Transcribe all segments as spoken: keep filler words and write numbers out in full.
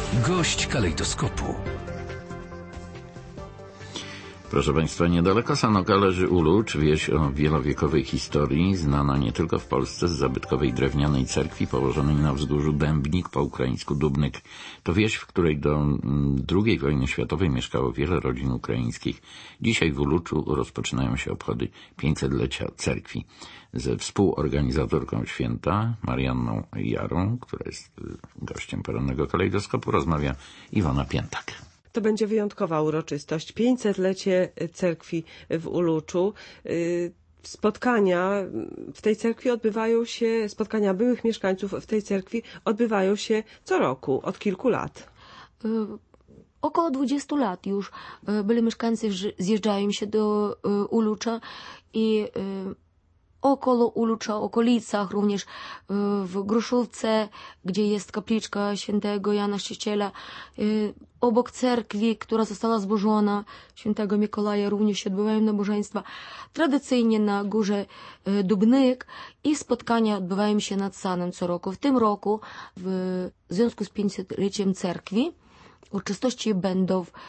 Gość kalejdoskopu. Proszę Państwa, niedaleko Sanoka leży Ulucz, wieś o wielowiekowej historii, znana nie tylko w Polsce z zabytkowej drewnianej cerkwi położonej na wzgórzu Dębnik, po ukraińsku Dubnyk. To wieś, w której do drugiej wojny światowej mieszkało wiele rodzin ukraińskich. Dzisiaj w Uluczu rozpoczynają się obchody pięćsetlecia cerkwi. Ze współorganizatorką święta, Marianną Jarą, która jest gościem porannego kalejdoskopu, rozmawia Iwona Piętak. To będzie wyjątkowa uroczystość. pięćsetlecie cerkwi w Uluczu. Spotkania w tej cerkwi odbywają się, spotkania byłych mieszkańców w tej cerkwi odbywają się co roku, od kilku lat. Około dwudziestu lat już byli mieszkańcy zjeżdżają się do Ulucza i około Ulucza, okolicach, również w Gruszówce, gdzie jest kapliczka świętego Jana Chrzciciela, obok cerkwi, która została zburzona, świętego Mikołaja, również się odbywają nabożeństwa. Tradycyjnie na górze Dubnyk i spotkania odbywają się nad Sanem co roku. W tym roku, w związku z pięćsetleciem cerkwi, uroczystości będą w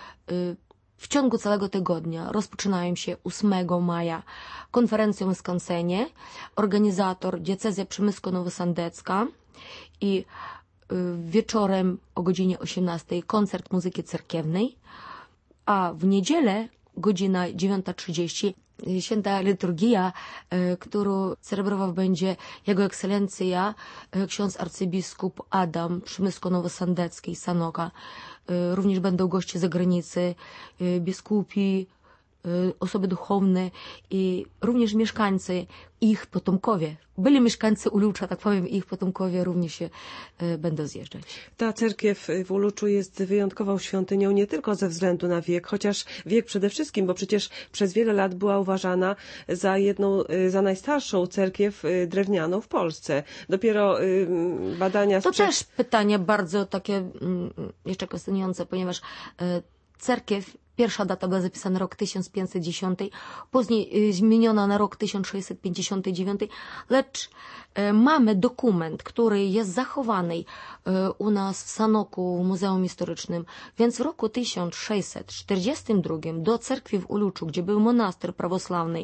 W ciągu całego tygodnia. Rozpoczynają się ósmego maja konferencją w Skansenie, organizator diecezja przemysko-nowosądecka i wieczorem o godzinie osiemnastej koncert muzyki cerkiewnej, a w niedzielę godzina dziewiąta trzydzieści święta liturgia, którą celebrował będzie Jego Ekscelencja ksiądz arcybiskup Adam Przemysko-Nowosądecki z Sanoka. Również będą goście z zagranicy, biskupi, osoby duchowne i również mieszkańcy, ich potomkowie. Byli mieszkańcy Ulucza, tak powiem, ich potomkowie również się będą zjeżdżać. Ta cerkiew w Uluczu jest wyjątkową świątynią nie tylko ze względu na wiek, chociaż wiek przede wszystkim, bo przecież przez wiele lat była uważana za jedną, za najstarszą cerkiew drewnianą w Polsce. Dopiero badania... To sprzed... też pytanie bardzo takie jeszcze kwestionujące, ponieważ cerkiew, pierwsza data była zapisana rok tysiąc pięćset dziesiąty, później zmieniona na rok tysiąc sześćset pięćdziesiąty dziewiąty, lecz mamy dokument, który jest zachowany u nas w Sanoku, w Muzeum Historycznym, więc w roku tysiąc sześćset czterdziestym drugim do cerkwi w Uluczu, gdzie był monaster prawosławny,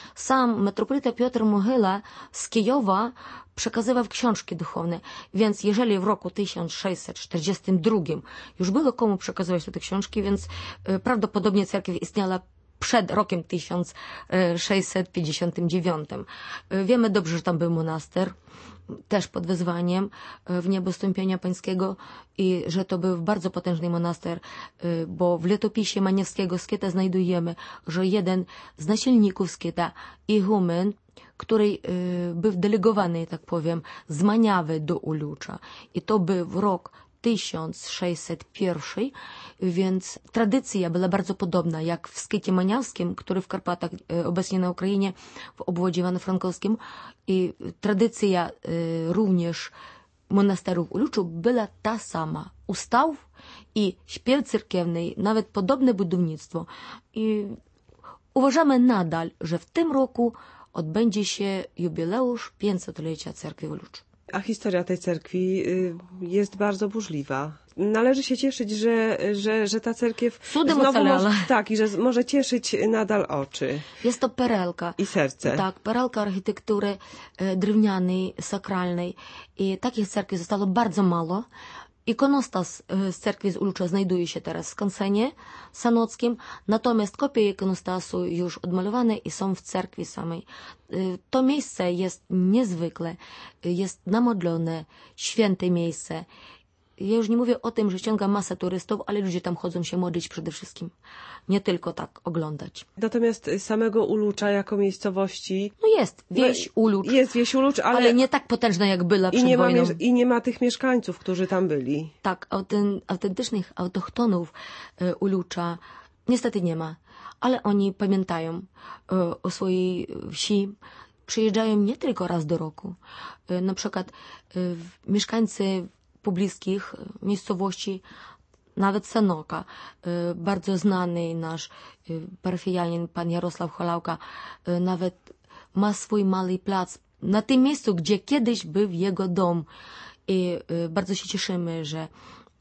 sam metropolita Piotr Mohyla z Kijowa przekazywał książki duchowne, więc jeżeli w roku tysiąc sześćset czterdziestym drugim już było komu przekazywać te książki, więc prawdopodobnie cerkiew istniała przed rokiem tysiąc sześćset pięćdziesiątym dziewiątym. Wiemy dobrze, że tam był monaster, też pod wezwaniem w niebostąpienia pańskiego i że to był bardzo potężny monaster, bo w letopisie Maniewskiego Skieta znajdujemy, że jeden z naczelników Skieta, igumen, który był delegowany, tak powiem, z Maniawy do Ulucza. I to był rok tysiąc sześćset pierwszy, więc tradycja była bardzo podobna jak w Skiecie Maniawskim, który w Karpatach, obecnie na Ukrainie, w obwodzie Ivano-Frankowskim. I tradycja również monasteru w Uluczu była ta sama. Ustaw i śpiew cerkiewny, nawet podobne budownictwo. I uważamy nadal, że w tym roku odbędzie się jubileusz pięćsetlecia cerkwi w Uluczu. A historia tej cerkwi jest bardzo burzliwa. Należy się cieszyć, że, że, że ta cerkiew Cudem znowu może, tak, i że może cieszyć nadal oczy. Jest to perelka. I serce. Tak, perelka architektury drewnianej, sakralnej. I takich cerkwi zostało bardzo mało. Ikonostas z cerkwi z Ulucza znajduje się teraz w Skansenie sanockim, natomiast kopie ikonostasu już odmalowane i są w cerkwi samej. To miejsce jest niezwykłe, jest namodlone, święte miejsce. Ja już nie mówię o tym, że ściąga masę turystów, ale ludzie tam chodzą się modlić przede wszystkim. Nie tylko tak oglądać. Natomiast samego Ulucza jako miejscowości... No jest wieś Ulucz. Jest wieś Ulucz, ale... ale nie tak potężna jak była przed i nie wojną. Ma, I nie ma tych mieszkańców, którzy tam byli. Tak, autentycznych autochtonów Ulucza niestety nie ma. Ale oni pamiętają o swojej wsi. Przyjeżdżają nie tylko raz do roku. Na przykład mieszkańcy pobliskich miejscowości, nawet Sanoka, bardzo znany nasz parafianin, pan Jarosław Cholałka, nawet ma swój mały plac na tym miejscu, gdzie kiedyś był jego dom. I bardzo się cieszymy, że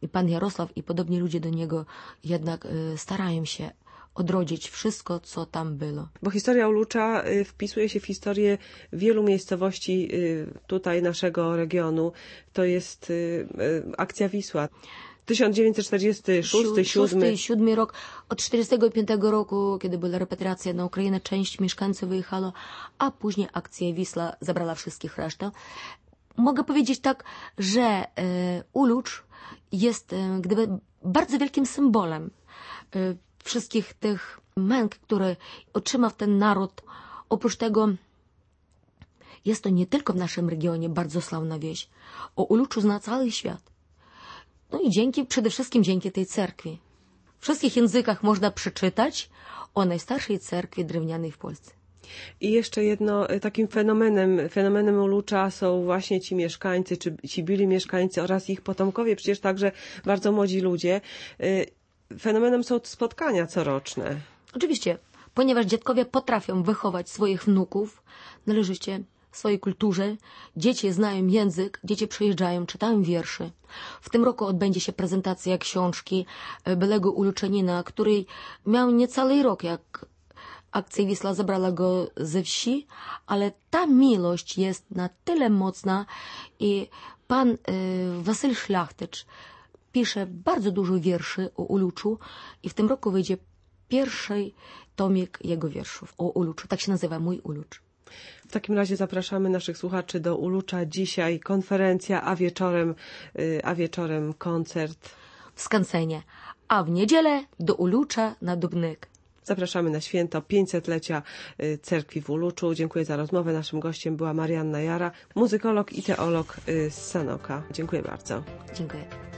i pan Jarosław i podobni ludzie do niego jednak starają się odrodzić wszystko, co tam było. Bo historia Ulucza wpisuje się w historię wielu miejscowości tutaj naszego regionu. To jest akcja Wisła. tysiąc dziewięćset czterdziesty szósty, siódmy siódmy rok. Od czterdziestego piątego roku, kiedy była repatriacja na Ukrainę, część mieszkańców wyjechała, a później akcja Wisła zabrała wszystkich resztę. Mogę powiedzieć tak, że e, Ulucz jest e, gdyby bardzo wielkim symbolem e, wszystkich tych męk, które otrzymał ten naród. Oprócz tego jest to nie tylko w naszym regionie bardzo sławna wieś. O Uluczu zna cały świat. No i dzięki, przede wszystkim dzięki tej cerkwi. W wszystkich językach można przeczytać o najstarszej cerkwi drewnianej w Polsce. I jeszcze jedno, takim fenomenem, fenomenem Ulucza są właśnie ci mieszkańcy, czy ci byli mieszkańcy oraz ich potomkowie, przecież także bardzo młodzi ludzie. Fenomenem są spotkania coroczne. Oczywiście, ponieważ dziadkowie potrafią wychować swoich wnuków należycie w swojej kulturze, dzieci znają język, dzieci przyjeżdżają, czytają wiersze. W tym roku odbędzie się prezentacja książki byłego Uluczanina, który miał niecały rok, jak akcja Wisła zabrała go ze wsi, ale ta miłość jest na tyle mocna i pan y, Wasyl Szlachtycz pisze bardzo dużo wierszy o Uluczu i w tym roku wyjdzie pierwszy tomik jego wierszów o Uluczu. Tak się nazywa Mój Ulucz. W takim razie zapraszamy naszych słuchaczy do Ulucza. Dzisiaj konferencja, a wieczorem, a wieczorem koncert w skansenie, a w niedzielę do Ulucza na Dubnyk. Zapraszamy na święto pięćsetlecia cerkwi w Uluczu. Dziękuję za rozmowę. Naszym gościem była Marianna Jara, muzykolog i teolog z Sanoka. Dziękuję bardzo. Dziękuję.